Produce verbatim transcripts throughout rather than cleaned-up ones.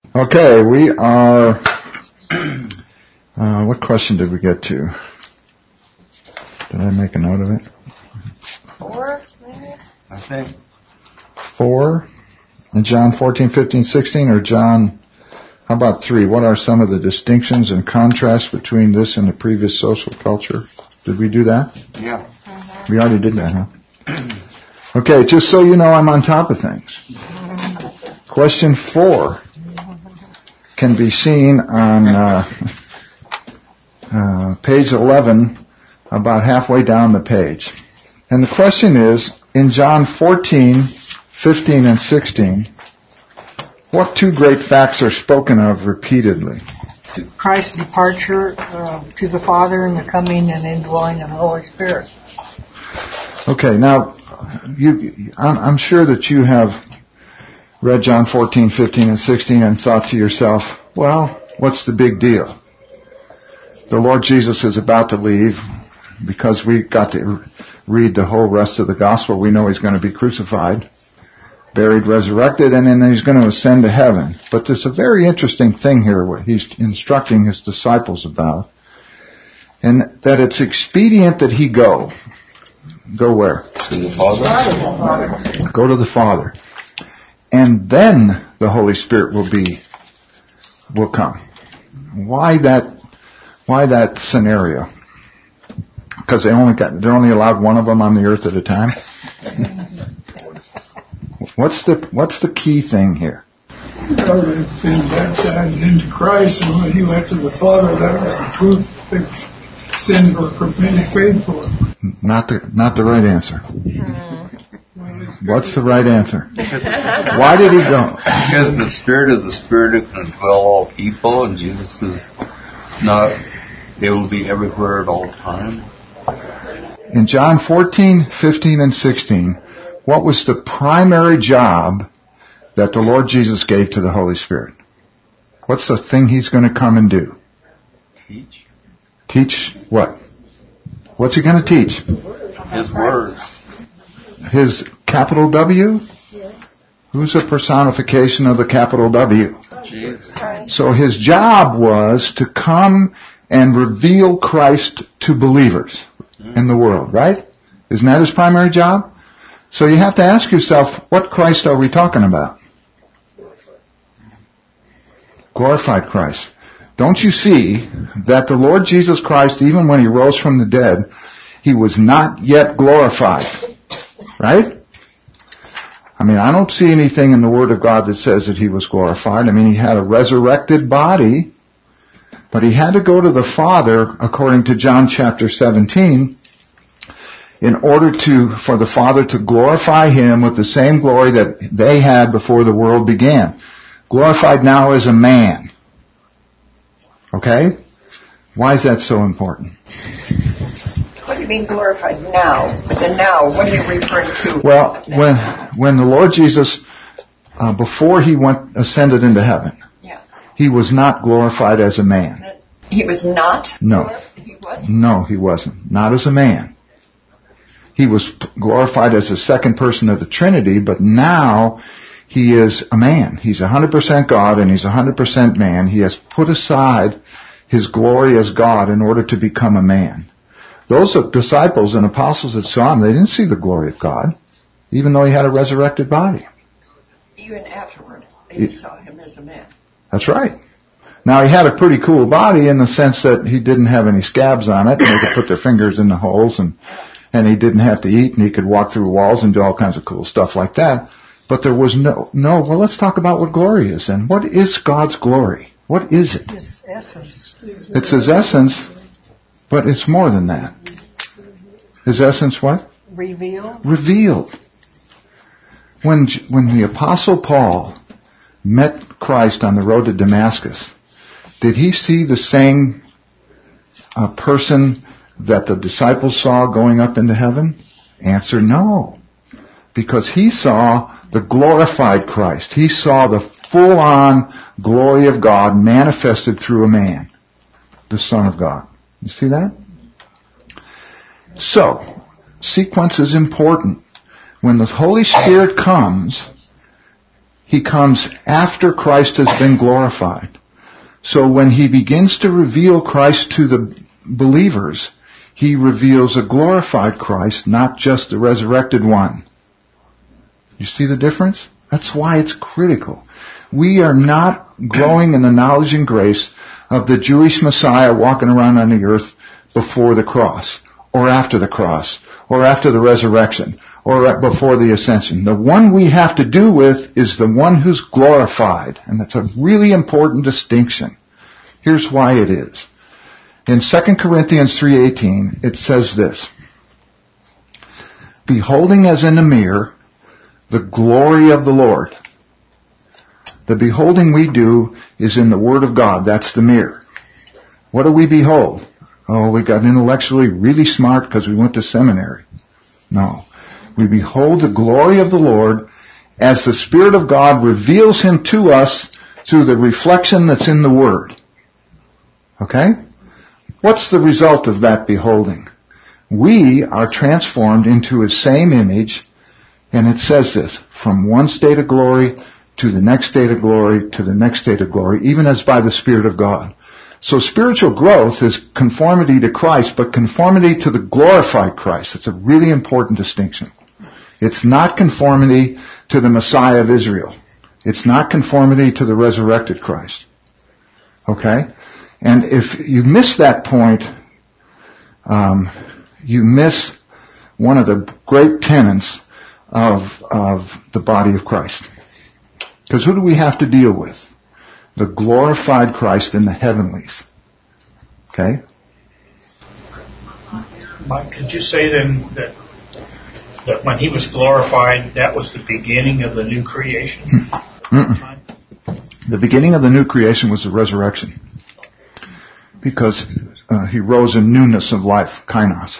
Okay, we are, uh, what question did we get to? Did I make a note of it? Four, maybe? I think. Four? In John fourteen, fifteen, sixteen, or John, how about three? What are some of the distinctions and contrasts between this and the previous social culture? Did we do that? Yeah. We already did that, huh? Okay, just so you know, I'm on top of things. Question four can be seen on uh, uh, page eleven, about halfway down the page. And the question is, in John fourteen, fifteen, and sixteen, what two great facts are spoken of repeatedly? Christ's departure uh, to the Father and the coming and indwelling of the Holy Spirit. Okay, now, you, I'm, I'm sure that you have read John fourteen, fifteen, and sixteen and thought to yourself, well, what's the big deal? The Lord Jesus is about to leave because we got to read the whole rest of the gospel. We know He's going to be crucified, buried, resurrected, and then He's going to ascend to heaven. But there's a very interesting thing here what He's instructing His disciples about, and that it's expedient that He go. Go where? To the Father. Go to the Father. And then the Holy Spirit will be, will come. Why that, why that scenario? Because they only got, they're only allowed one of them on the earth at a time? What's the, what's the key thing here? Well, they've been baptized into Christ, and when He went to the Father, that was the proof that sins were paid for. Not the, not the right answer. What's the right answer? Why did He go? Because the Spirit is the Spirit that can dwell all people, and Jesus is not able to be everywhere at all times. In John fourteen, fifteen, and sixteen, what was the primary job that the Lord Jesus gave to the Holy Spirit? What's the thing He's going to come and do? Teach. Teach what? What's He going to teach? His words. His capital W? Yes. Who's a personification of the capital W? Jesus. So His job was to come and reveal Christ to believers in the world, right? Isn't that His primary job? So you have to ask yourself, what Christ are we talking about? Glorified Christ. Don't you see that the Lord Jesus Christ, even when He rose from the dead, He was not yet glorified? Right? I mean, I don't see anything in the Word of God that says that He was glorified. I mean, He had a resurrected body, but He had to go to the Father, according to John chapter seventeen, in order to, for the Father to glorify Him with the same glory that they had before the world began. Glorified now as a man. Okay? Why is that so important? What do you mean glorified now? But the now, what are you referring to? Well, when when the Lord Jesus, uh, before He went ascended into heaven, yeah. He was not glorified as a man. He was not? No. He was? No, He wasn't. Not as a man. He was glorified as the second person of the Trinity, but now He is a man. He's one hundred percent God and He's one hundred percent man. He has put aside His glory as God in order to become a man. Those disciples and apostles that saw Him, they didn't see the glory of God, even though He had a resurrected body. Even afterward, they it, saw Him as a man. That's right. Now, He had a pretty cool body in the sense that He didn't have any scabs on it, and they could put their fingers in the holes, and, and He didn't have to eat, and He could walk through walls and do all kinds of cool stuff like that. But there was no, no, well, let's talk about what glory is then. What is God's glory? What is it? His essence. It's His essence, but it's more than that. His essence what? Revealed. Revealed. When, when the Apostle Paul met Christ on the road to Damascus, did he see the same uh, person that the disciples saw going up into heaven? Answer, no. Because he saw the glorified Christ. He saw the full-on glory of God manifested through a man, the Son of God. You see that? So, sequence is important. When the Holy Spirit comes, he comes after Christ has been glorified. So when he begins to reveal Christ to the believers, he reveals a glorified Christ, not just the resurrected one. You see the difference? That's why it's critical. We are not growing in the knowledge and grace of the Jewish Messiah walking around on the earth before the cross, or after the cross, or after the resurrection, or before the ascension. The one we have to do with is the one who's glorified, and that's a really important distinction. Here's why it is. In Second Corinthians three eighteen, it says this, beholding as in a mirror the glory of the Lord. The beholding we do is in the Word of God. That's the mirror. What do we behold? Oh, we got intellectually really smart because we went to seminary. No. We behold the glory of the Lord as the Spirit of God reveals Him to us through the reflection that's in the Word. Okay? What's the result of that beholding? We are transformed into His same image, and it says this, from one state of glory to the next state of glory to the next state of glory, even as by the Spirit of God. So spiritual growth is conformity to Christ, but conformity to the glorified Christ. It's a really important distinction. It's not conformity to the Messiah of Israel. It's not conformity to the resurrected Christ. Okay? And if you miss that point, um, you miss one of the great tenets of, of the body of Christ. Because who do we have to deal with? The glorified Christ in the heavenlies. Okay? Mike, could you say then that that when He was glorified, that was the beginning of the new creation? Mm-mm. The beginning of the new creation was the resurrection. Because uh, He rose in newness of life, kainos.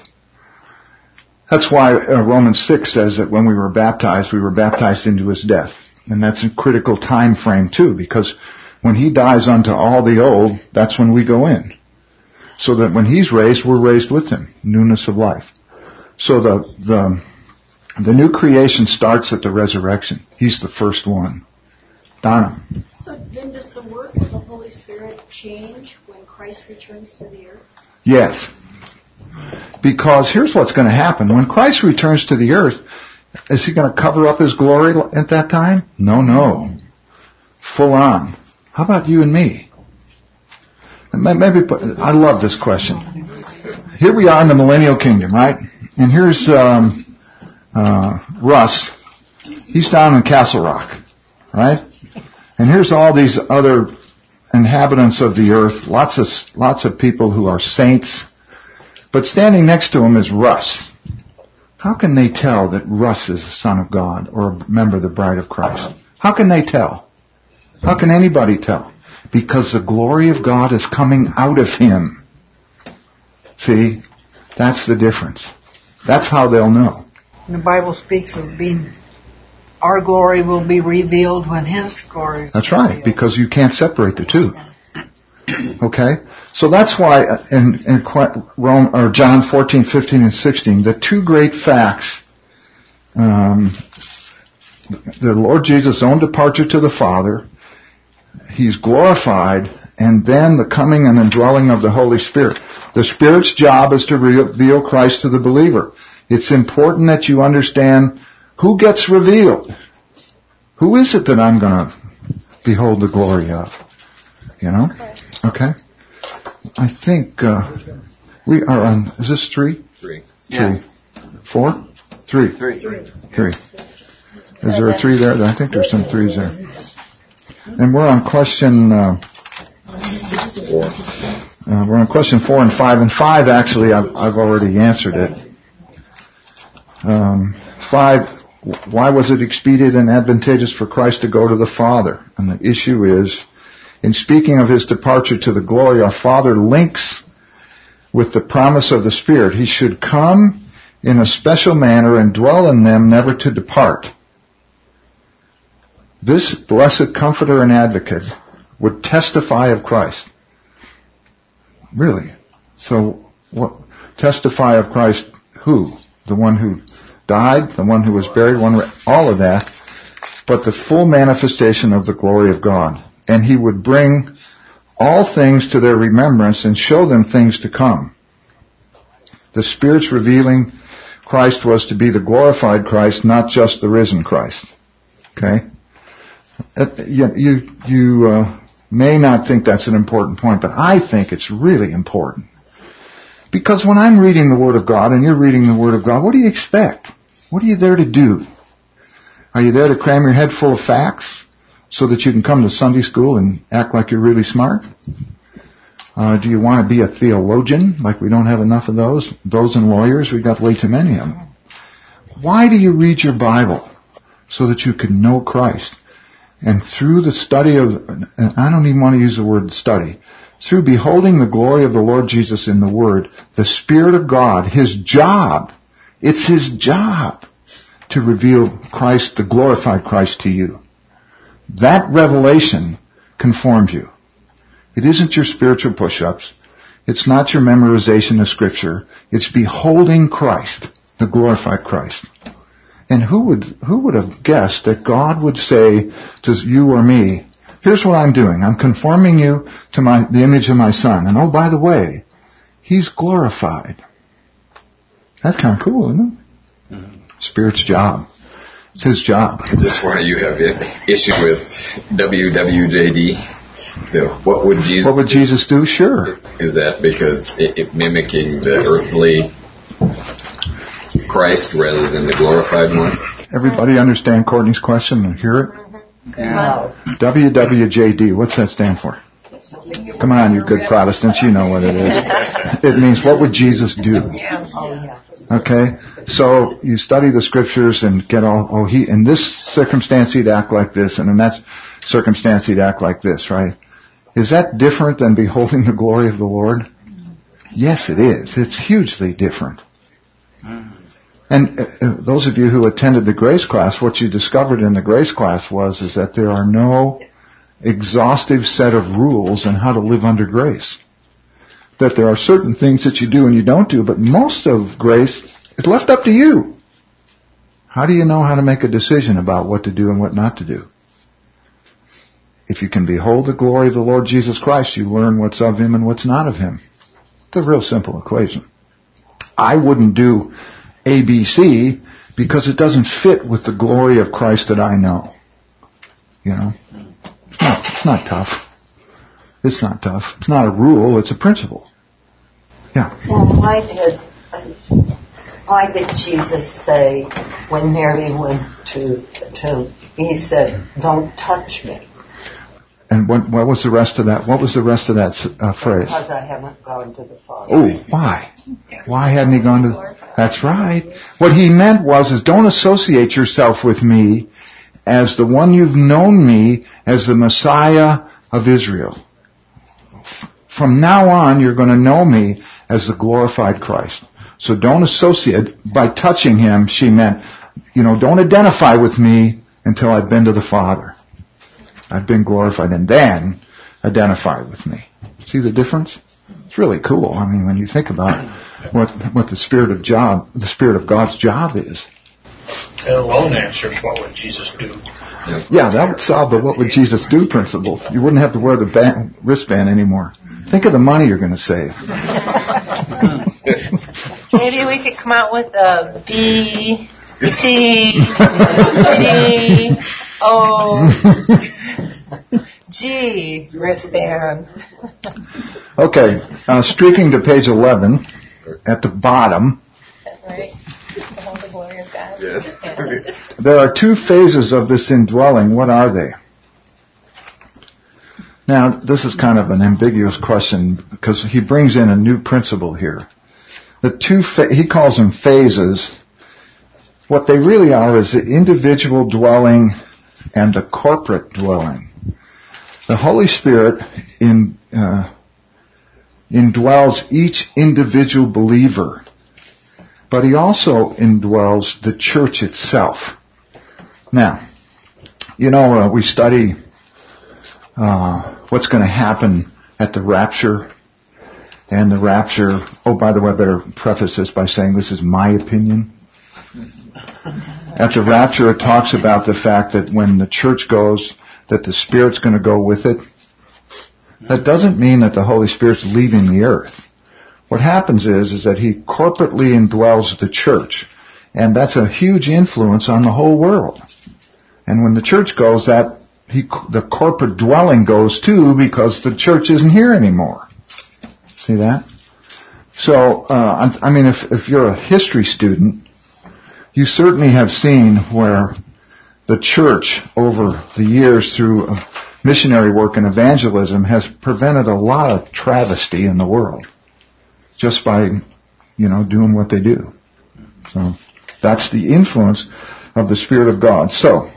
That's why uh, Romans six says that when we were baptized, we were baptized into His death. And that's a critical time frame too, because when He dies unto all the old, that's when we go in. So that when He's raised, we're raised with Him. Newness of life. So the, the, the new creation starts at the resurrection. He's the first one. Donna. So then does the work of the Holy Spirit change when Christ returns to the earth? Yes. Because here's what's going to happen. When Christ returns to the earth, is He going to cover up His glory at that time? No, no. Full on. How about you and me? Maybe put, I love this question. Here we are in the millennial kingdom, right? And here's um, uh, Russ. He's down in Castle Rock, right? And here's all these other inhabitants of the earth, lots of lots of people who are saints. But standing next to him is Russ. How can they tell that Russ is a son of God or a member of the bride of Christ? How can they tell? How can anybody tell? Because the glory of God is coming out of him. See? That's the difference. That's how they'll know. The Bible speaks of being, our glory will be revealed when His glory is That's right, revealed. because you can't separate the two. Okay? So that's why in, in Rome, or John fourteen, fifteen, and sixteen, the two great facts, um, the Lord Jesus' own departure to the Father, He's glorified, and then the coming and indwelling of the Holy Spirit. The Spirit's job is to reveal Christ to the believer. It's important that you understand who gets revealed. Who is it that I'm going to behold the glory of? You know? Okay? I think uh, we are on, is this three? Three. Three. Four? Three. Three. Three. Is there a three there? I think there's some threes there. And we're on question, uh, uh, we're on question four and five. And five, actually, I've, I've already answered it. Um, five, why was it expedient and advantageous for Christ to go to the Father? And the issue is, in speaking of His departure to the glory, our Father links with the promise of the Spirit. He should come in a special manner and dwell in them, never to depart. This blessed Comforter and Advocate would testify of Christ. Really. So, what, testify of Christ who? The one who died, the one who was buried, one, all of that. but the full manifestation of the glory of God. And he would bring all things to their remembrance and show them things to come. The Spirit's revealing Christ was to be the glorified Christ, not just the risen Christ. Okay? You, you, you uh, may not think that's an important point, but I think it's really important. Because when I'm reading the Word of God and you're reading the Word of God, what do you expect? What are you there to do? Are you there to cram your head full of facts so that you can come to Sunday school and act like you're really smart? Uh, do you want to be a theologian, like we don't have enough of those? Those and lawyers, we've got way too many of them. Why do you read your Bible? So that you can know Christ. And through the study of, and I don't even want to use the word study, through beholding the glory of the Lord Jesus in the Word, the Spirit of God, His job, it's His job to reveal Christ, the glorified Christ to you. That revelation conforms you. It isn't your spiritual push-ups. It's not your memorization of Scripture. It's beholding Christ, the glorified Christ. And who would, who would have guessed that God would say to you or me, here's what I'm doing. I'm conforming you to my, the image of my Son. And oh, by the way, He's glorified. That's kind of cool, isn't it? Mm-hmm. Spirit's job. It's His job. Is this why you have issue with W W J D? You know, what would Jesus What would do? Jesus do? Sure. Is that because it, it mimicking the earthly Christ rather than the glorified one? Everybody understand Courtney's question and hear it? No. W W J D, what's that stand for? Come on, you good Protestants, you know what it is. It means, what would Jesus do? Okay? So, you study the Scriptures and get all, oh, he, in this circumstance he'd act like this, and in that circumstance he'd act like this, right? Is that different than beholding the glory of the Lord? Yes, it is. It's hugely different. And uh, those of you who attended the grace class, what you discovered in the grace class was is that there are no exhaustive set of rules on how to live under grace. That there are certain things that you do and you don't do, but most of grace is left up to you. How do you know how to make a decision about what to do and what not to do? If you can behold the glory of the Lord Jesus Christ, you learn what's of Him and what's not of Him. It's a real simple equation. I wouldn't do A B C because it doesn't fit with the glory of Christ that I know. You know? It's not, it's not tough. It's not tough. It's not a rule, it's a principle. Yeah. Well, why did why did Jesus say when Mary went to to He said, "Don't touch me"? And what, what was the rest of that? What was the rest of that uh, phrase? Because I haven't gone to the Father. Oh, why? Why hadn't He gone to? That's right. What He meant was, is don't associate yourself with me as the one you've known me as the Messiah of Israel. From now on, you're going to know me as the glorified Christ. So don't associate, by touching Him, she meant, you know, don't identify with me until I've been to the Father. I've been glorified, and then identify with me. See the difference? It's really cool. I mean, when you think about what what the Spirit of job, the Spirit of God's job is. That alone answers what would Jesus do. Yeah, that would solve the what would Jesus do principle. You wouldn't have to wear the band, wristband anymore. Think of the money you're going to save. Maybe we could come out with a B, T, G, O, G wristband. Okay, uh, streaking to page eleven, at the bottom. Right. The glory of God. Yes. There are two phases of this indwelling. What are they? Now, this is kind of an ambiguous question because he brings in a new principle here. The two, fa- he calls them phases. What they really are is the individual dwelling and the corporate dwelling. The Holy Spirit in, uh, indwells each individual believer, but He also indwells the church itself. Now, you know, uh, we study uh, what's going to happen at the rapture. And the rapture, oh, by the way, I better preface this by saying this is my opinion. at the rapture, it talks about the fact that when the church goes, that the Spirit's going to go with it. That doesn't mean that the Holy Spirit's leaving the earth. What happens is, is that He corporately indwells the church. And that's a huge influence on the whole world. And when the church goes, that he, the corporate dwelling goes too, because the church isn't here anymore. See that? So, uh, I mean, if, if you're a history student, you certainly have seen where the church over the years through missionary work and evangelism has prevented a lot of travesty in the world just by, you know, doing what they do. So that's the influence of the Spirit of God. So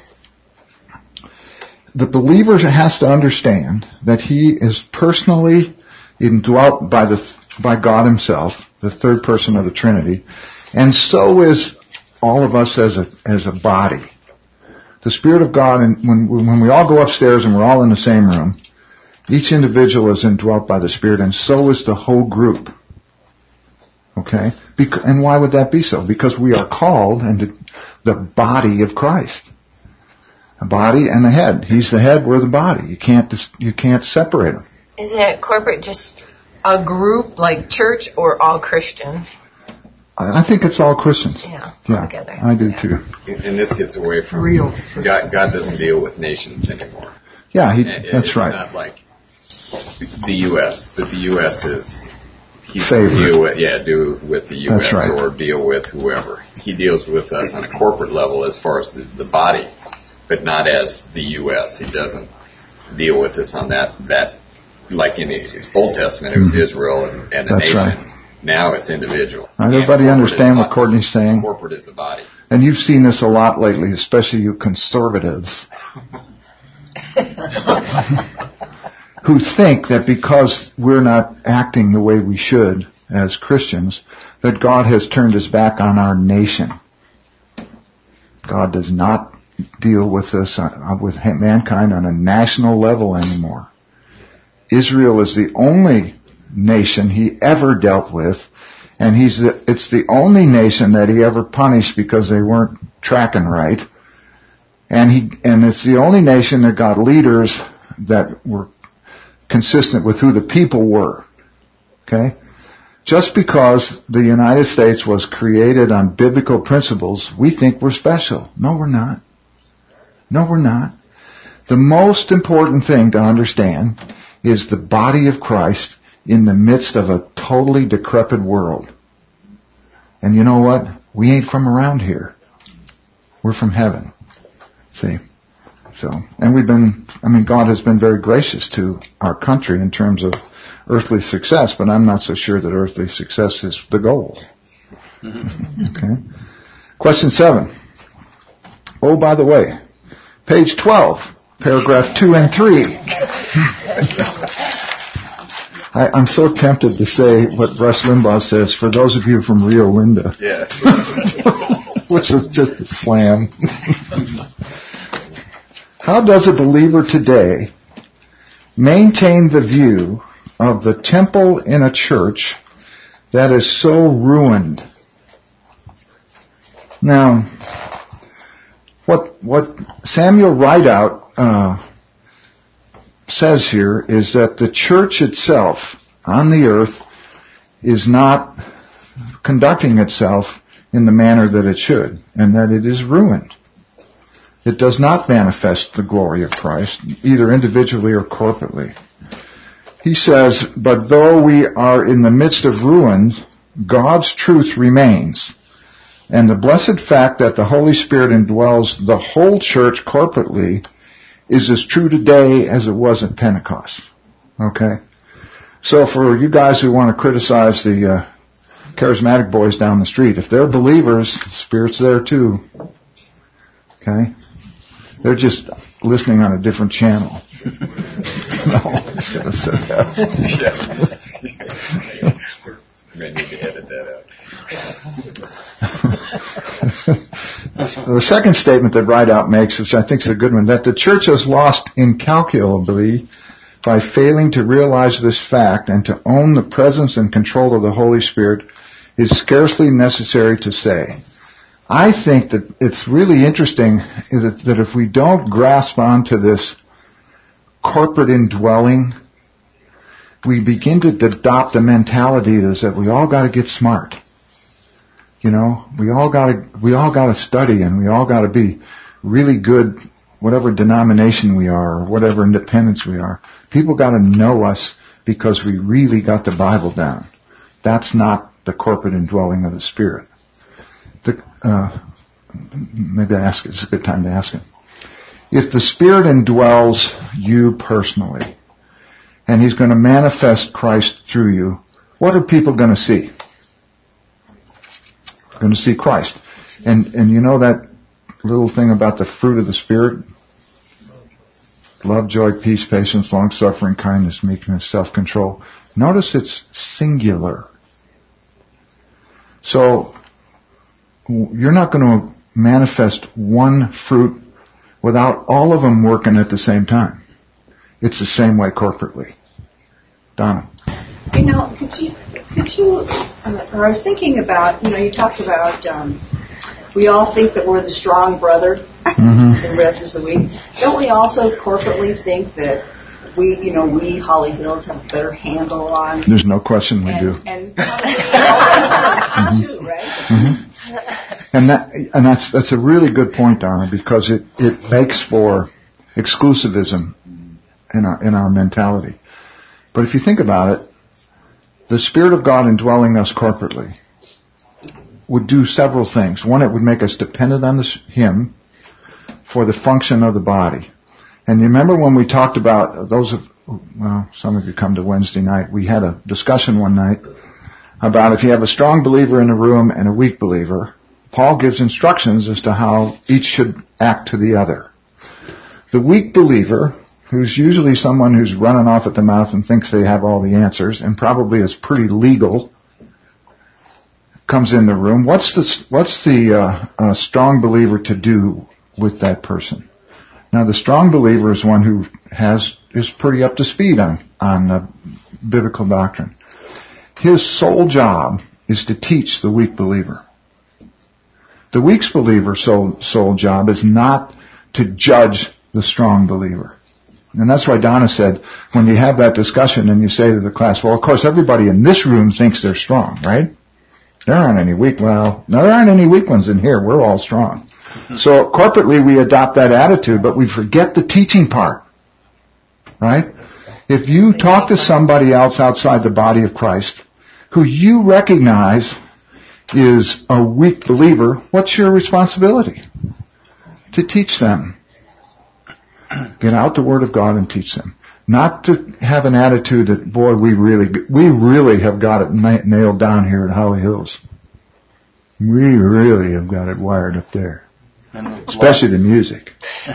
the believer has to understand that he is personally indwelt by the by God Himself, the third person of the Trinity, and so is all of us as a as a body. The Spirit of God, and when when we all go upstairs and we're all in the same room, each individual is indwelt by the Spirit, and so is the whole group. Okay? Bec- and why would that be so? Because we are called into the body of Christ. A body and a head. He's the head, we're the body. You can't dis- you can't separate them. Is it corporate just a group like church or all Christians? I think it's all Christians. Yeah, yeah together. I do too. And this gets away from Real. God. God doesn't deal with nations anymore. Yeah, he, it, that's it's right. It's not like the U S that the U S is. He Favorite. deal with, yeah, do with the U S That's right. or deal with whoever. He deals with us on a corporate level as far as the, the body, but not as the U S He doesn't deal with us on that that like in the Old Testament it was mm-hmm. Israel and, and a That's nation. Right. Now it's individual. Now, everybody understand what Courtney's saying? Corporate is a body. And you've seen this a lot lately, especially you conservatives, who think that because we're not acting the way we should as Christians, that God has turned His back on our nation. God does not deal with us, uh, with mankind on a national level anymore. Israel is the only nation He ever dealt with, and he's the, it's the only nation that He ever punished because they weren't tracking right. And he and it's the only nation that got leaders that were consistent with who the people were. Okay? Just because the United States was created on biblical principles, we think we're special. No, we're not. No, we're not. The most important thing to understand is the body of Christ in the midst of a totally decrepit world. And you know what? We ain't from around here. We're from heaven. See? So, and we've been, I mean, God has been very gracious to our country in terms of earthly success, but I'm not so sure that earthly success is the goal. Okay? Question seven. Oh, by the way, page twelve, paragraph two and three. I, I'm so tempted to say what Rush Limbaugh says, for those of you from Rio Linda. Yeah. Which is just a slam. How does a believer today maintain the view of the temple in a church that is so ruined? Now, what what Samuel Rideout uh, says here is that the church itself on the earth is not conducting itself in the manner that it should, and that it is ruined. It does not manifest the glory of Christ, either individually or corporately. He says, but though we are in the midst of ruins, God's truth remains. And the blessed fact that the Holy Spirit indwells the whole church corporately is as true today as it was at Pentecost. Okay? So for you guys who want to criticize the uh, charismatic boys down the street, if they're believers, Spirit's there too. Okay? They're just listening on a different channel. No, I was going to say that. Yeah. I may need to edit that out. The second statement that Rideout makes, which I think is a good one, that the church has lost incalculably by failing to realize this fact and to own the presence and control of the Holy Spirit is scarcely necessary to say. I think that it's really interesting that, that if we don't grasp onto this corporate indwelling, we begin to adopt a mentality that is that we all got to get smart. You know, we all got to we all got to study, and we all got to be really good, whatever denomination we are or whatever independence we are. People got to know us because we really got the Bible down. That's not the corporate indwelling of the Spirit. The, uh, maybe I ask it. It's a good time to ask it. If the Spirit indwells you personally, and He's going to manifest Christ through you, what are people going to see? They're going to see Christ. And and you know that little thing about the fruit of the Spirit? Love, joy, peace, patience, long-suffering, kindness, meekness, self-control. Notice it's singular. So, you're not going to manifest one fruit without all of them working at the same time. It's the same way corporately. Donna. You know, could you, could you, uh, or I was thinking about, you know, you talked about, um, we all think that we're the strong brother, mm-hmm. and the rest is the weak. Don't we also corporately think that we, you know, we, Holly Hills, have a better handle on... There's no question we and, do. And mm-hmm. too, right? Mm-hmm. And that, and that's that's a really good point, Donna, because it, it makes for exclusivism in our in our mentality. But if you think about it, the Spirit of God indwelling us corporately would do several things. One, it would make us dependent on this, Him for the function of the body. And you remember when we talked about those of, well, some of you come to Wednesday night, we had a discussion one night about if you have a strong believer in a room and a weak believer, Paul gives instructions as to how each should act to the other. The weak believer, who's usually someone who's running off at the mouth and thinks they have all the answers and probably is pretty legal, comes in the room. What's the, what's the uh, uh, strong believer to do with that person? Now, the strong believer is one who has is pretty up to speed on on uh, biblical doctrine. His sole job is to teach the weak believer. The weak believer's sole, sole job is not to judge the strong believer. And that's why Donna said, when you have that discussion and you say to the class, well, of course, everybody in this room thinks they're strong, right? There aren't any weak. Well, there aren't any weak ones in here. We're all strong. So corporately we adopt that attitude, but we forget the teaching part, right? If you talk to somebody else outside the body of Christ who you recognize is a weak believer, what's your responsibility? To teach them. Get out the Word of God and teach them. Not to have an attitude that, boy, we really, we really have got it na- nailed down here at Holly Hills. We really have got it wired up there. Especially the music.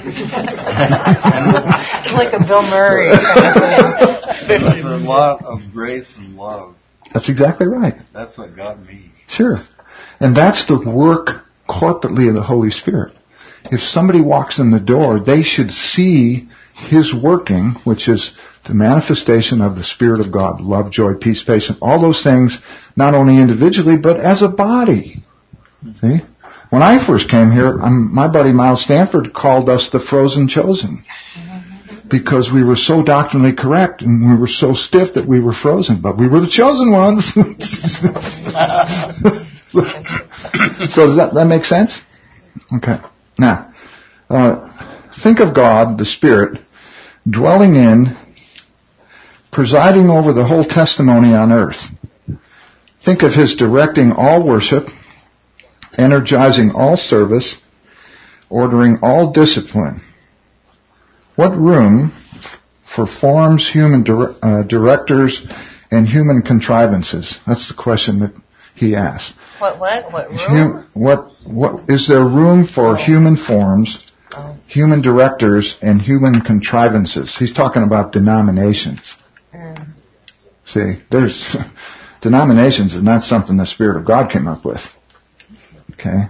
Like a Bill Murray. There's a lot of grace and love. That's exactly right. That's what God means. Sure. And that's the work corporately of the Holy Spirit. If somebody walks in the door, they should see His working, which is the manifestation of the Spirit of God, love, joy, peace, patience, all those things, not only individually, but as a body. See? When I first came here, um, my buddy Miles Stanford called us the frozen chosen because we were so doctrinally correct and we were so stiff that we were frozen, but we were the chosen ones. So does that, that make sense? Okay. Now, uh, think of God, the Spirit, dwelling in, presiding over the whole testimony on earth. Think of His directing all worship, energizing all service, ordering all discipline. What room f- for forms, human dir- uh, directors, and human contrivances? That's the question that he asked. What, what, what room? Hum- what, what, is there room for human forms, oh. human directors, and human contrivances? He's talking about denominations. Mm. See, there's, denominations is not something the Spirit of God came up with. Okay.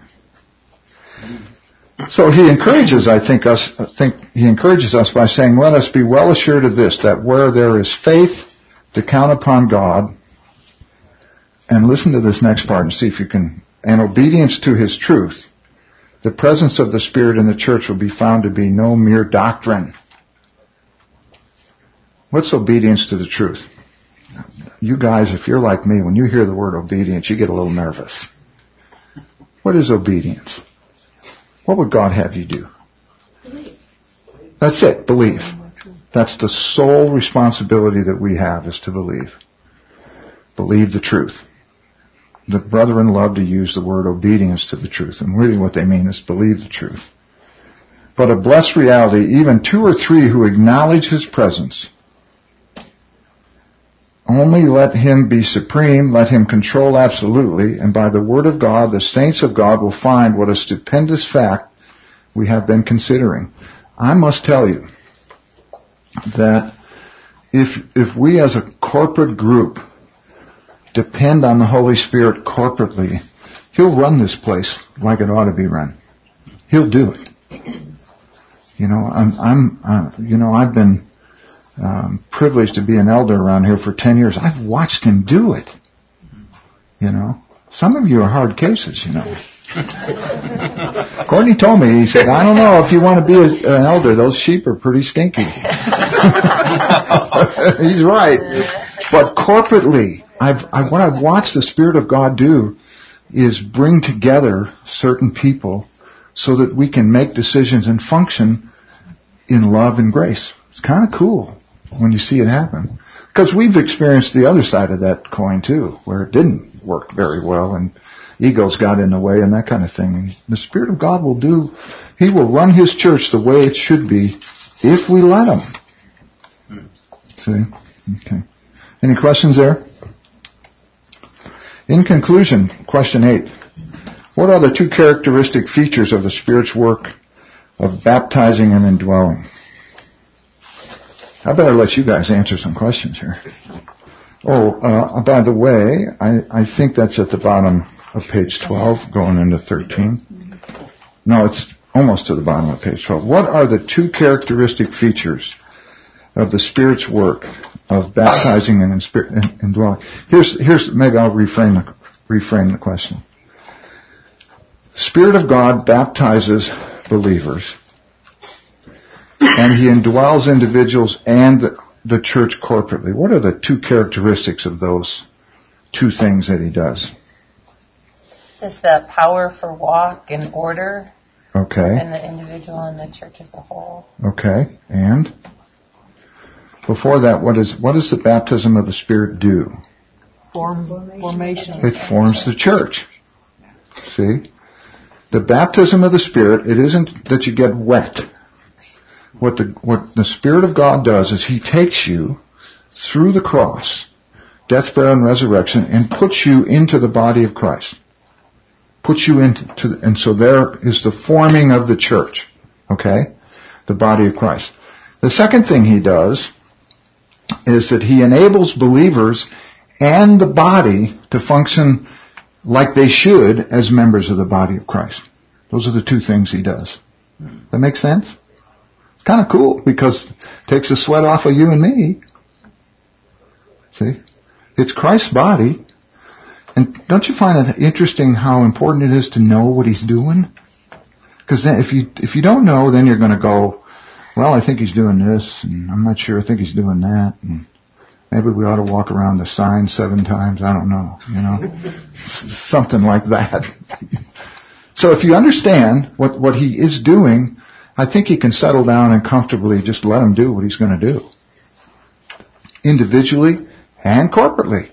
So he encourages, I think, us. I think he encourages us by saying, "Let us be well assured of this: that where there is faith to count upon God." And listen to this next part and see if you can and obedience to his truth, the presence of the Spirit in the church will be found to be no mere doctrine. What's obedience to the truth? You guys, if you're like me, when you hear the word obedience, you get a little nervous. What is obedience? What would God have you do? That's it, believe. That's the sole responsibility that we have, is to believe. Believe the truth. The brethren love to use the word obedience to the truth, and really what they mean is believe the truth. But a blessed reality, even two or three who acknowledge his presence, only let him be supreme, let him control absolutely, and by the word of God, the saints of God will find what a stupendous fact we have been considering. I must tell you that if if we as a corporate group depend on the Holy Spirit corporately, he'll run this place like it ought to be run. He'll do it. You know, I'm, I'm uh, you know, I've been um, privileged to be an elder around here for ten years. I've watched him do it. You know, some of you are hard cases. You know. Courtney told me, he said, I don't know if you want to be a, an elder. Those sheep are pretty stinky. He's right. But corporately, I've, I, what I've watched the Spirit of God do is bring together certain people so that we can make decisions and function in love and grace. It's kind of cool when you see it happen. Because we've experienced the other side of that coin too, where it didn't work very well and egos got in the way and that kind of thing. And the Spirit of God will do, He will run His church the way it should be if we let Him. See? Okay. Any questions there? In conclusion, question eight. What are the two characteristic features of the Spirit's work of baptizing and indwelling? I better let you guys answer some questions here. Oh, uh, by the way, I, I think that's at the bottom of page twelve, going into thirteen. No, it's almost to the bottom of page twelve. What are the two characteristic features of the Spirit's work of baptizing and indwelling? Here's, here's, maybe I'll reframe the, reframe the question. Spirit of God baptizes believers, and He indwells individuals and the church corporately. What are the two characteristics of those two things that He does? Is this the power for walk and order? Okay. In the individual and the church as a whole. Okay. And before that, what is what does the baptism of the Spirit do? Form, formation. It forms the church. See? The baptism of the Spirit, it isn't that you get wet. What the what the Spirit of God does is He takes you through the cross, death, burial, and resurrection, and puts you into the body of Christ. Puts you into, to, and so there is the forming of the church. Okay? The body of Christ. The second thing He does is that He enables believers and the body to function like they should as members of the body of Christ. Those are the two things He does. That make sense? It's kind of cool because it takes the sweat off of you and me. See? It's Christ's body. And don't you find it interesting how important it is to know what He's doing? Because if you if you don't know, then you're going to go, well, I think He's doing this, and I'm not sure, I think He's doing that, and maybe we ought to walk around the sign seven times, I don't know, you know, something like that. So if you understand what, what He is doing, I think you can settle down and comfortably just let Him do what He's going to do. Individually and corporately.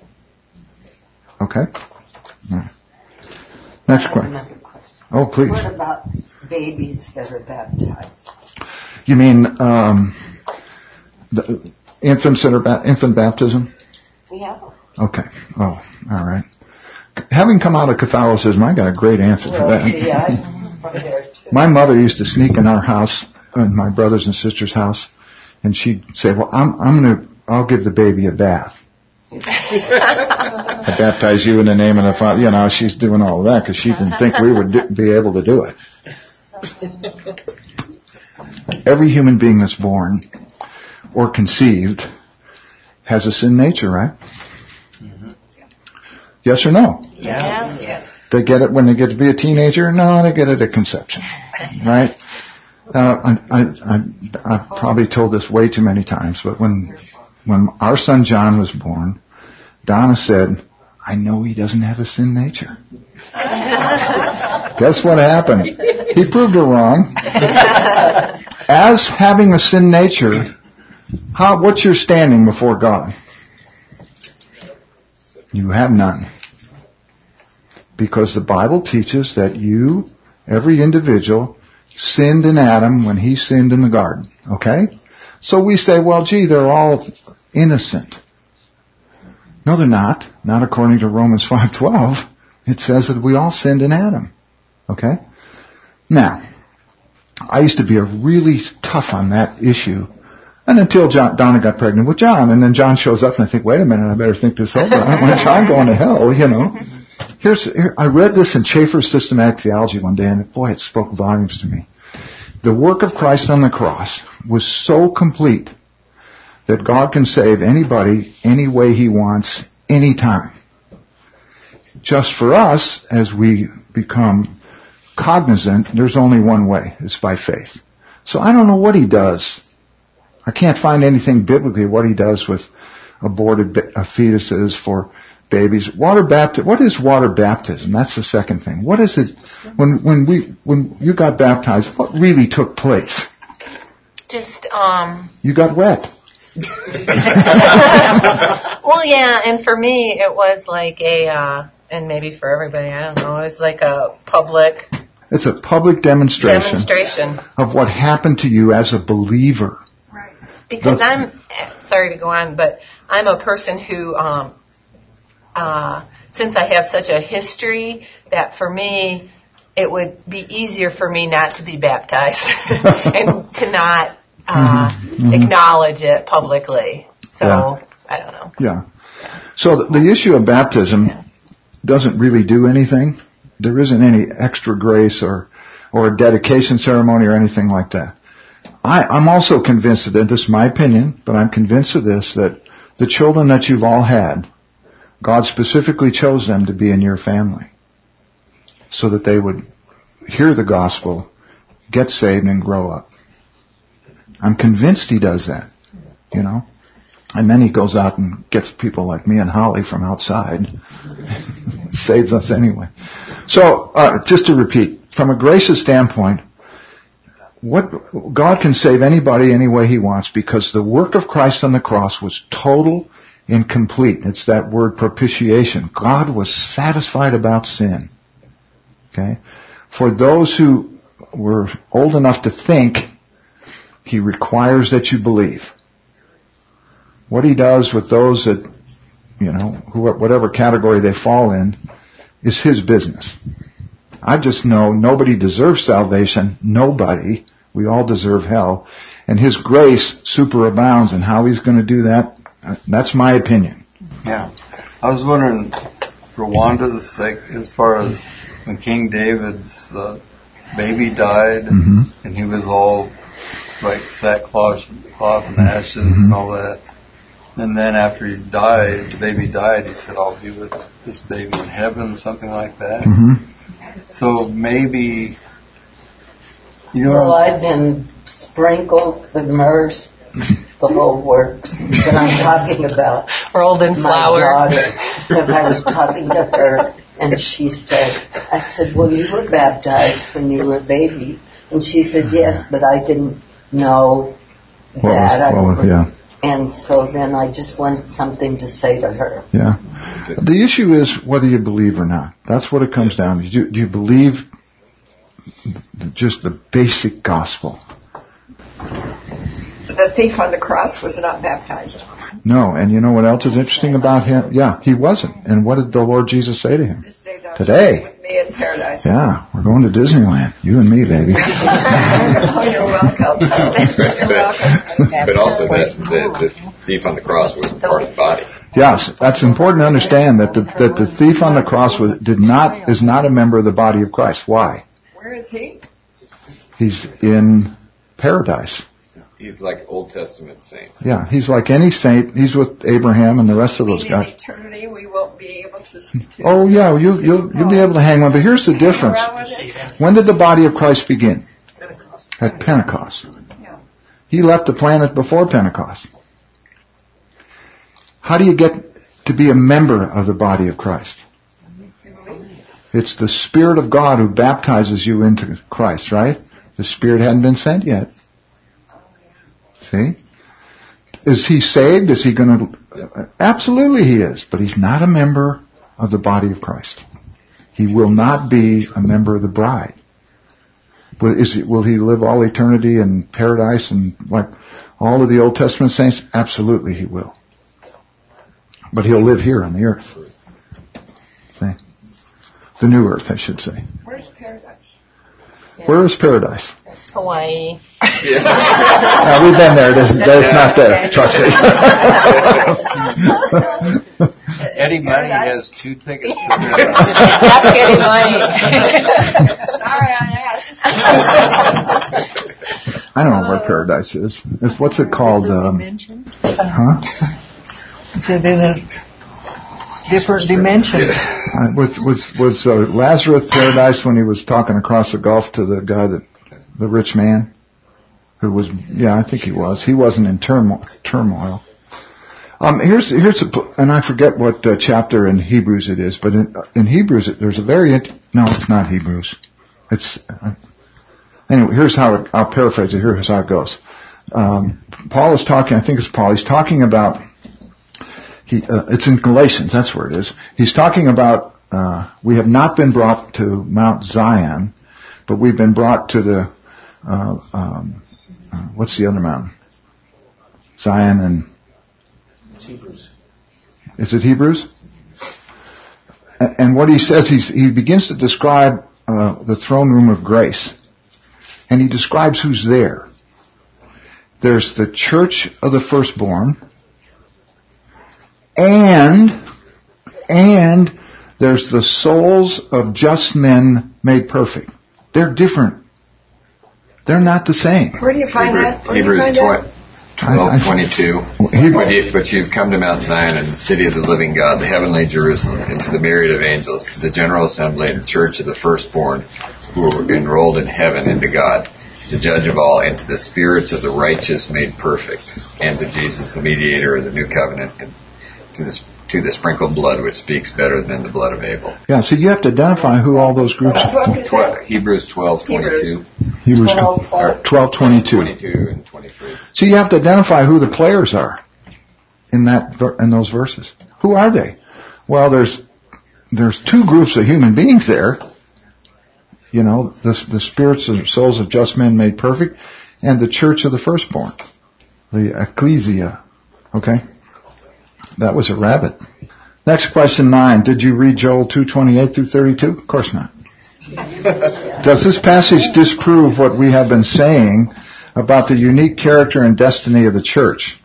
Okay? Right. Next question. Oh, please. What about babies that are baptized? You mean um, the infants that are ba- infant baptism? Yeah. Okay. Oh, all right. Having come out of Catholicism, I got a great answer for that. Yeah, my mother used to sneak in our house, in my brothers and sisters' house, and she'd say, "Well, I'm I'm gonna I'll give the baby a bath." I baptize you in the name of the Father. You know, she's doing all of that because she didn't think we would do, be able to do it. Every human being that's born or conceived has a sin nature, right? Mm-hmm. Yes or no? Yes. Yes. They get it when they get to be a teenager? No, they get it at conception. Right? Uh, I, I, I, I've probably told this way too many times, but when, when our son John was born, Donna said, I know he doesn't have a sin nature. Guess what happened? He proved her wrong. As having a sin nature, how, what's your standing before God? You have none. Because the Bible teaches that you, every individual, sinned in Adam when he sinned in the garden. Okay? So we say, well, gee, they're all innocent. No, they're not. Not according to Romans five twelve. It says that we all sinned in Adam. Okay? Now, I used to be a really tough on that issue. And until John, Donna got pregnant with John. And then John shows up and I think, wait a minute, I better think this over. I don't want John going to hell, you know. Here's, here, I read this in Schaeffer's Systematic Theology one day, and boy, it spoke volumes to me. The work of Christ on the cross was so complete that God can save anybody any way He wants, anytime. Just for us, as we become cognizant, there's only one way. It's by faith. So I don't know what He does. I can't find anything biblically what He does with aborted fetuses for babies. Water baptism. What is water baptism? That's the second thing. What is it when when we when you got baptized? What really took place? Just um. You got wet. Well, yeah, and for me, it was like a, uh, and maybe for everybody, I don't know, it was like a public. It's a public demonstration. Demonstration of what happened to you as a believer. Right. Because the, I'm sorry to go on, but I'm a person who. Um, Uh, since I have such a history, that for me, it would be easier for me not to be baptized and to not uh, mm-hmm. acknowledge it publicly. So, yeah. I don't know. Yeah. So the, the issue of baptism doesn't really do anything. There isn't any extra grace or, or a dedication ceremony or anything like that. I, I'm also convinced of that, this is my opinion, but I'm convinced of this, that the children that you've all had, God specifically chose them to be in your family so that they would hear the gospel, get saved, and grow up. I'm convinced He does that, you know. And then He goes out and gets people like me and Holly from outside. Saves us anyway. So, uh, just to repeat, from a gracious standpoint, what God can save anybody any way He wants because the work of Christ on the cross was total and complete. It's that word propitiation. God was satisfied about sin. Okay? For those who were old enough to think, He requires that you believe. What He does with those that, you know, who, whatever category they fall in, is His business. I just know nobody deserves salvation. Nobody. We all deserve hell. And His grace superabounds, and how He's going to do that, that's my opinion. Yeah. I was wondering, Rwanda's sake, as far as when King David's uh, baby died, mm-hmm. and he was all like sackcloth cloth and ashes mm-hmm. and all that. And then after he died, the baby died, he said, I'll be with this baby in heaven, something like that. Mm-hmm. So maybe, you know... Well, I've been sprinkled, immersed, the whole works that I'm talking about. Rolled in flour. My daughter, because I was talking to her, and she said, I said, well, you were baptized when you were a baby. And she said, yes, but I didn't know that. Well, well, yeah. And so then I just wanted something to say to her. Yeah. The issue is whether you believe or not. That's what it comes down to. Do you, do you believe just the basic gospel? The thief on the cross was not baptized. No, and you know what else is interesting about him? Yeah, he wasn't. And what did the Lord Jesus say to him? This day thou Today. shalt be with me in paradise. Yeah, we're going to Disneyland. You and me, baby. Oh, you're welcome. You're welcome. But also that the, the thief on the cross was part of the body. Yes, that's important to understand that the that the thief on the cross was, did not is not a member of the body of Christ. Why? Where is he? He's in paradise. He's like Old Testament saints. Yeah, he's like any saint. He's with Abraham and the rest of those guys. In eternity, we will won't be able to. to Oh yeah, you, you'll you'll be able to hang on. But here's the difference. When did the body of Christ begin? Pentecost. At Pentecost. Yeah. He left the planet before Pentecost. How do you get to be a member of the body of Christ? It's the Spirit of God who baptizes you into Christ, right? The Spirit hadn't been sent yet. See? Is he saved? Is he going to... Absolutely he is. But he's not a member of the body of Christ. He will not be a member of the bride. Will, is he, will he live all eternity in paradise and like all of the Old Testament saints? Absolutely he will. But he'll live here on the earth. See? The new earth, I should say. Where's paradise? Yeah. Where is paradise? Hawaii. Yeah. Uh, we've been there. It's, it's not there. Trust me. Eddie Money has two tickets. That's Eddie Money. Sorry, I asked. I don't know where paradise is. It's, what's it called? Um, huh? Is it in a different dimension? Uh, was was was uh, Lazarus paradise when he was talking across the gulf to the guy that the rich man who was yeah I think he was he wasn't in turmoil. turmoil. Um, here's here's a, and I forget what uh, chapter in Hebrews it is, but in, in Hebrews it, there's a very int- no it's not Hebrews. It's uh, anyway. Here's how it, I'll paraphrase it. Here's how it goes. Um, Paul is talking. I think it's Paul. He's talking about. He, uh, it's in Galatians, that's where it is. He's talking about, uh, we have not been brought to Mount Zion, but we've been brought to the, uh, um, uh, what's the other mountain? Zion and... It's Hebrews. Is it Hebrews? And, and what he says, he's, he begins to describe, uh, the throne room of grace. And he describes who's there. There's the church of the firstborn, And, and there's the souls of just men made perfect. They're different. They're not the same. Where do you find Hebrew, that? Where do you Hebrews find that? twelve twenty-two. Hebrew. But, you, but you've come to Mount Zion and the city of the living God, the heavenly Jerusalem, and to the myriad of angels, to the general assembly and church of the firstborn who are enrolled in heaven, and to God, the judge of all, and to the spirits of the righteous made perfect, and to Jesus, the mediator of the new covenant, and to the, to the sprinkled blood which speaks better than the blood of Abel. Yeah, so you have to identify who all those groups are. Tw- Hebrews twelve twenty-two. Hebrews twelve twenty-two. twenty-two and twenty-three. So you have to identify who the players are in that in those verses. Who are they? Well, there's there's two groups of human beings there. You know, the the spirits and souls of just men made perfect, and the church of the firstborn, the ecclesia. Okay. That was a rabbit. Next question nine. Did you read Joel two twenty-eight through thirty-two? Of course not. Does this passage disprove what we have been saying about the unique character and destiny of the church?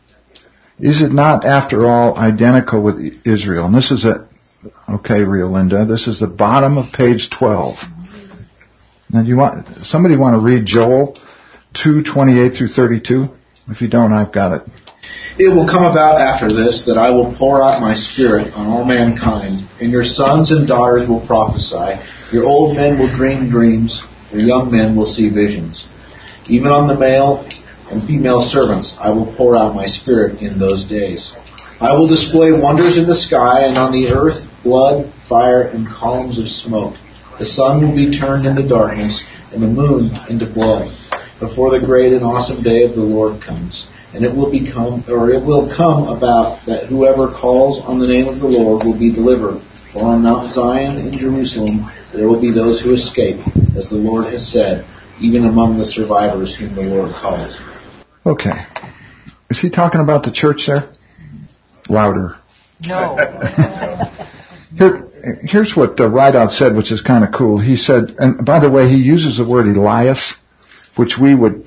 Is it not, after all, identical with Israel? And this is a, okay, Rio Linda, this is the bottom of page twelve. Now, do you want, somebody want to read Joel two twenty-eight through thirty-two? If you don't, I've got it. It will come about after this that I will pour out my spirit on all mankind, and your sons and daughters will prophesy, your old men will dream dreams, your young men will see visions. Even on the male and female servants I will pour out my spirit in those days. I will display wonders in the sky, and on the earth blood, fire, and columns of smoke. The sun will be turned into darkness, and the moon into blood, before the great and awesome day of the Lord comes. And it will become, or it will come about that whoever calls on the name of the Lord will be delivered. For on Mount Zion in Jerusalem there will be those who escape, as the Lord has said, even among the survivors whom the Lord calls. Okay. Is he talking about the church there? Louder. No. Here, here's what uh, Rideout said, which is kind of cool. He said, and by the way, he uses the word Elias, which we would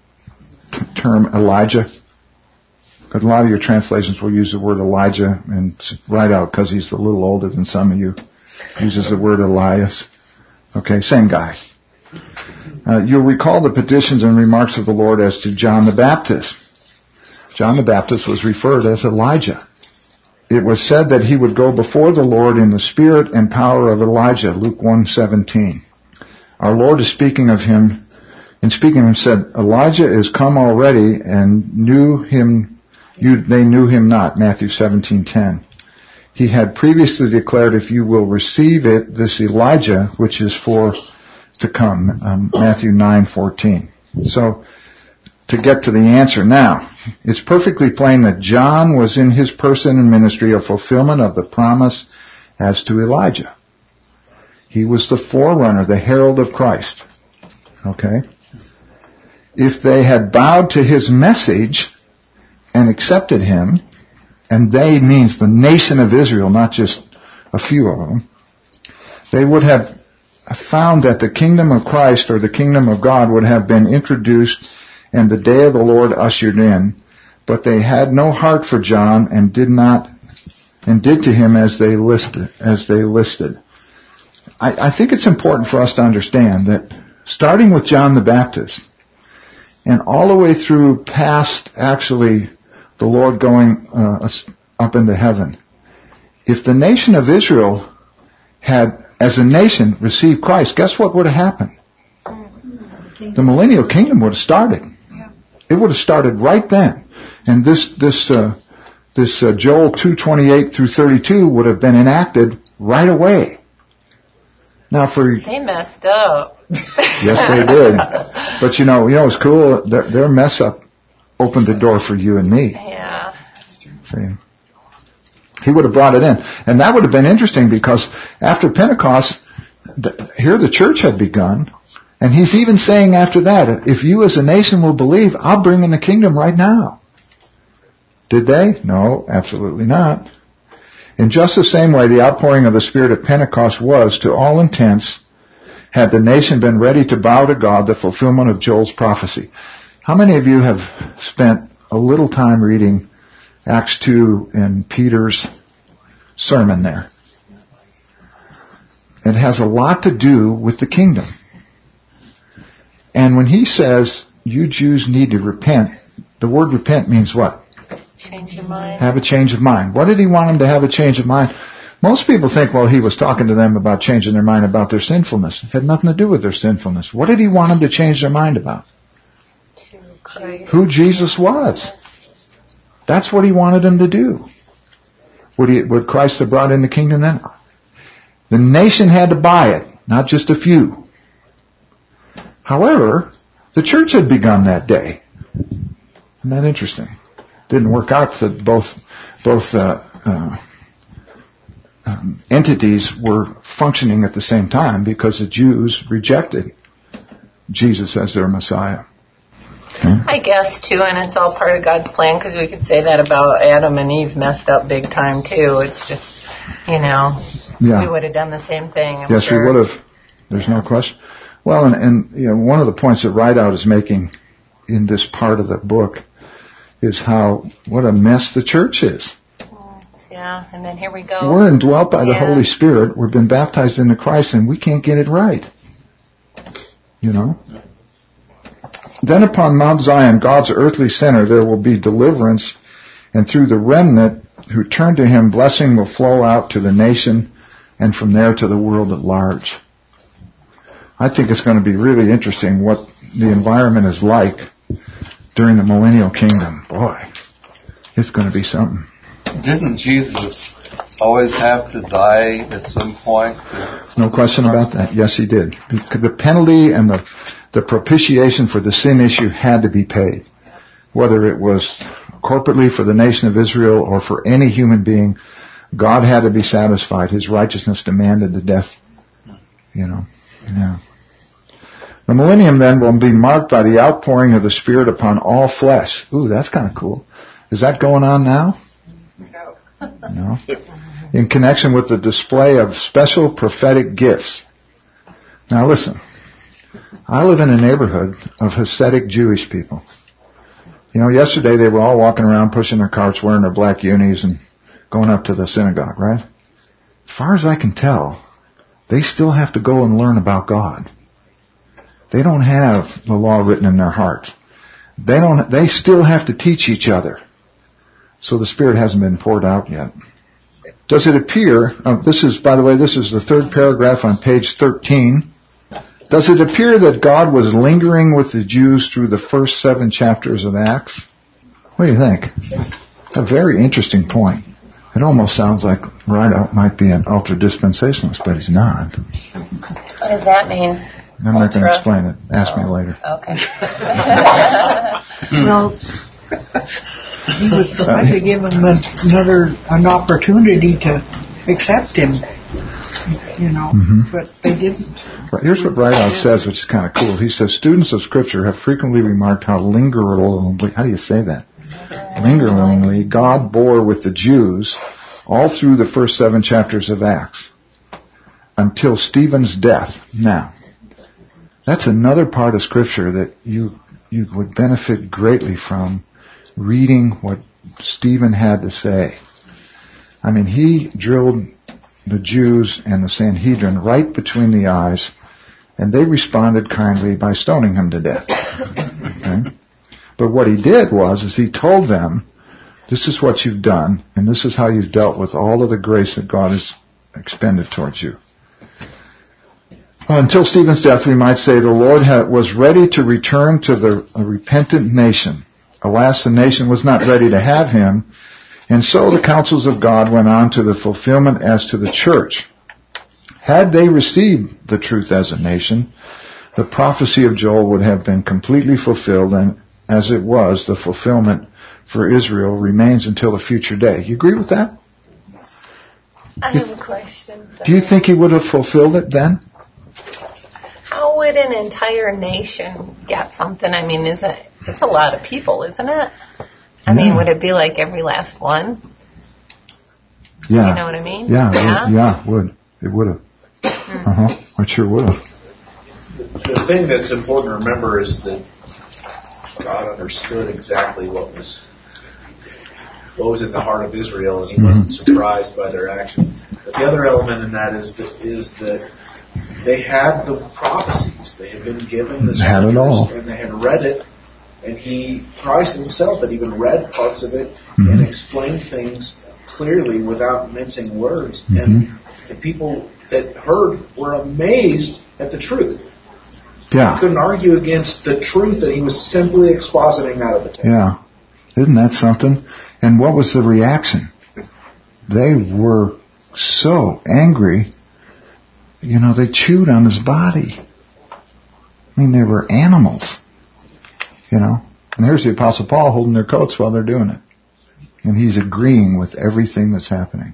term Elijah. But a lot of your translations will use the word Elijah, and Rideout, because he's a little older than some of you, uses the word Elias. Okay, same guy. Uh, you'll recall the petitions and remarks of the Lord as to John the Baptist. John the Baptist was referred as Elijah. it was said that he would go before the Lord in the spirit and power of Elijah, Luke one seventeen. Our Lord is speaking of him, and speaking of him said, Elijah is come already, and knew him, you, they knew him not, Matthew seventeen ten. He had previously declared, if you will receive it, this Elijah, which is for to come, um, Matthew nine fourteen. So, to get to the answer now, it's perfectly plain that John was in his person and ministry a fulfillment of the promise as to Elijah. He was the forerunner, the herald of Christ. Okay? If they had bowed to his message and accepted him, and they means the nation of Israel, not just a few of them, they would have found that the kingdom of Christ or the kingdom of God would have been introduced and the day of the Lord ushered in, but they had no heart for John and did not, and did to him as they listed, as they listed. I, I think it's important for us to understand that starting with John the Baptist and all the way through past actually the Lord going uh, up into heaven, if the nation of Israel had, as a nation, received Christ, guess what would have happened? The millennial kingdom would have started. It would have started right then, and this this uh, this uh, Joel two twenty-eight through thirty-two would have been enacted right away. Now, for they messed up. Yes, they did. But you know, you know, it's cool. Their, their mess up opened the door for you and me. Yeah. See, he would have brought it in, and that would have been interesting because after Pentecost, the, here the church had begun. And he's even saying after that, if you as a nation will believe, I'll bring in the kingdom right now. Did they? No, absolutely not. In just the same way, the outpouring of the Spirit at Pentecost was, to all intents, had the nation been ready to bow to God, the fulfillment of Joel's prophecy. How many of you have spent a little time reading Acts two and Peter's sermon there? It has a lot to do with the kingdom. And when he says, you Jews need to repent, the word repent means what? Change your mind. Have a change of mind. What did he want them to have a change of mind? Most people think, well, he was talking to them about changing their mind about their sinfulness. It had nothing to do with their sinfulness. What did he want them to change their mind about? Who Jesus was. That's what he wanted them to do. Would, he, would Christ have brought in the kingdom then? The nation had to buy it, not just a few. However, the church had begun that day. Isn't that interesting? Didn't work out that both both uh, uh, um, entities were functioning at the same time because the Jews rejected Jesus as their Messiah. Okay. I guess too, and it's all part of God's plan because we could say that about Adam and Eve messed up big time too. It's just, you know, yeah. we would have done the same thing. I'm yes, sure. we would have. There's no question. Well, and, and you know, one of the points that Rideout is making in this part of the book is how, what a mess the church is. Yeah, and then here we go. We're indwelt by the yeah. Holy Spirit. We've been baptized into Christ, and we can't get it right. You know? Then upon Mount Zion, God's earthly center, there will be deliverance, and through the remnant who turn to Him, blessing will flow out to the nation, and from there to the world at large. I think it's going to be really interesting what the environment is like during the millennial kingdom. Boy, it's going to be something. Didn't Jesus always have to die at some point? No question about that. Yes, He did. The penalty and the, the propitiation for the sin issue had to be paid. Whether it was corporately for the nation of Israel or for any human being, God had to be satisfied. His righteousness demanded the death. You know, yeah. The millennium then will be marked by the outpouring of the Spirit upon all flesh. Ooh, that's kind of cool. Is that going on now? No. In connection with the display of special prophetic gifts. Now listen, I live in a neighborhood of Hasidic Jewish people. You know, yesterday they were all walking around pushing their carts, wearing their black unis and going up to the synagogue, right? As far as I can tell, they still have to go and learn about God. They don't have the law written in their hearts. They don't, they still have to teach each other. So the Spirit hasn't been poured out yet. Does it appear, uh, this is, by the way, this is the third paragraph on page thirteen. Does it appear that God was lingering with the Jews through the first seven chapters of Acts? What do you think? A very interesting point. It almost sounds like Rideout might be an ultra-dispensationalist, but he's not. What does that mean? I'm not going to explain it. Ask me later. Okay. Well, he was trying to give him another an opportunity to accept him, you know, mm-hmm. but they didn't. But here's what Rideout says, which is kind of cool. He says, students of Scripture have frequently remarked how lingeringly, how do you say that? Lingeringly, God bore with the Jews all through the first seven chapters of Acts until Stephen's death. Now, that's another part of Scripture that you you would benefit greatly from reading what Stephen had to say. I mean, he drilled the Jews and the Sanhedrin right between the eyes, and they responded kindly by stoning him to death. Okay? But what he did was, is he told them, this is what you've done, and this is how you've dealt with all of the grace that God has expended towards you. Well, until Stephen's death, we might say the Lord had, was ready to return to the a repentant nation. Alas, the nation was not ready to have him, and so the counsels of God went on to the fulfillment as to the church. Had they received the truth as a nation, the prophecy of Joel would have been completely fulfilled, and as it was, the fulfillment for Israel remains until a future day. You agree with that? I have a question. Do you think he would have fulfilled it then? How would an entire nation get something? I mean, is it, it's a lot of people, isn't it? I mean, Yeah. would it be like every last one? Yeah. You know what I mean? Yeah, Yeah, it would, yeah, it would. It would have. Mm. Uh-huh. It sure would have. The thing that's important to remember is that God understood exactly what was what was in the heart of Israel, and he mm-hmm. wasn't surprised by their actions. But the other element in that is that, is that they had the prophecies. They had been given the had it all. and they had read it, and he, Christ himself, had even read parts of it mm-hmm. and explained things clearly without mincing words. Mm-hmm. And the people that heard were amazed at the truth. Yeah. He couldn't argue against the truth that he was simply expositing out of the text. Yeah. Isn't that something? And what was the reaction? They were so angry. You know, they chewed on his body. I mean, they were animals. You know? And here's the Apostle Paul holding their coats while they're doing it. And he's agreeing with everything that's happening.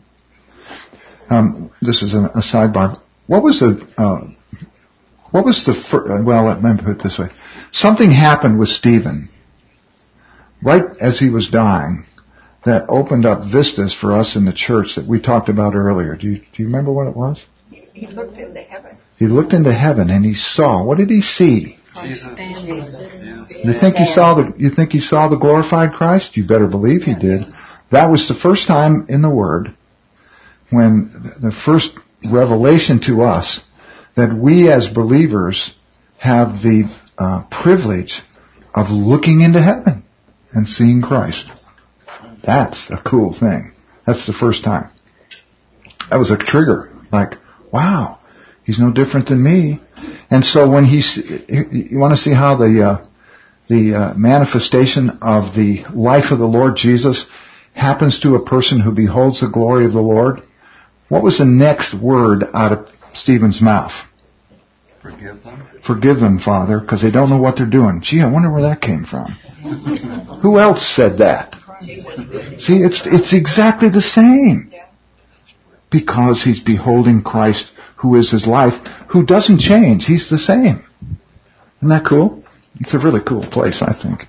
Um, this is a, a sidebar. What was the... Uh, What was the first, well, let me put it this way. Something happened with Stephen right as he was dying that opened up vistas for us in the church that we talked about earlier. Do you, do you remember what it was? He looked into heaven. He looked into heaven and he saw. What did he see? Jesus. You think he saw the, you think he saw the glorified Christ? You better believe he did. That was the first time in the Word when the first revelation to us that we as believers have the uh, privilege of looking into heaven and seeing Christ. That's a cool thing. That's the first time. That was a trigger. Like, wow, he's no different than me. And so when he's, you want to see how the uh, the uh, manifestation of the life of the Lord Jesus happens to a person who beholds the glory of the Lord? What was the next word out of Stephen's mouth? Forgive them. Forgive them, Father, because they don't know what they're doing. Gee, I wonder where that came from. Who else said that? See, it's it's exactly the same. Because he's beholding Christ, who is his life, who doesn't change. He's the same. Isn't that cool? It's a really cool place, I think.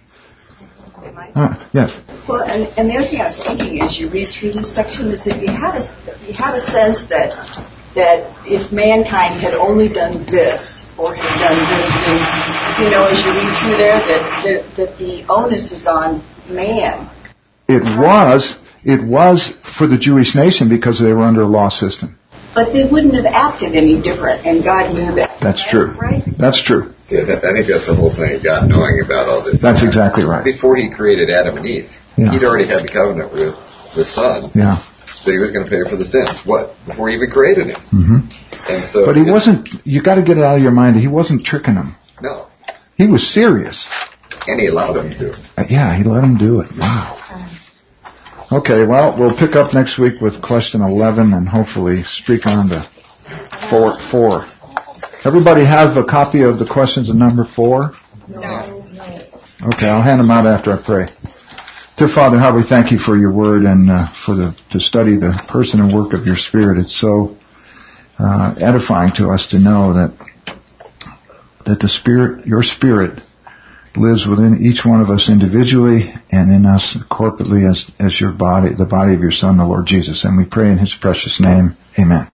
Ah, yes. Well, and, and the other thing I was thinking as you read through this section is if you had a, you had a sense that that if mankind had only done this or had done this, then, you know, as you read through there, that, that, that the onus is on man. It was, it was for the Jewish nation because they were under a law system. But they wouldn't have acted any different, and God knew that. That's true. Right? That's true. Yeah, that, I think that's the whole thing, God knowing about all this. That's exactly right. Before he created Adam and Eve, yeah. he'd already had the covenant with the Son. Yeah. that he was going to pay for the sins. What? Before he even created him. Mm-hmm. And so, but he wasn't, you got to get it out of your mind, he wasn't tricking them. No. He was serious. And he allowed them to do it. Uh, yeah, he let them do it. Wow. Okay, well, we'll pick up next week with question eleven and hopefully speak on to four. four. Everybody have a copy of the questions of number four? No. Okay, I'll hand them out after I pray. Dear Father, how we thank you for your word and uh, for the to study the person and work of your Spirit. It's so uh, edifying to us to know that that the Spirit, your Spirit, lives within each one of us individually and in us corporately as as your body, the body of your Son, the Lord Jesus. And we pray in His precious name. Amen.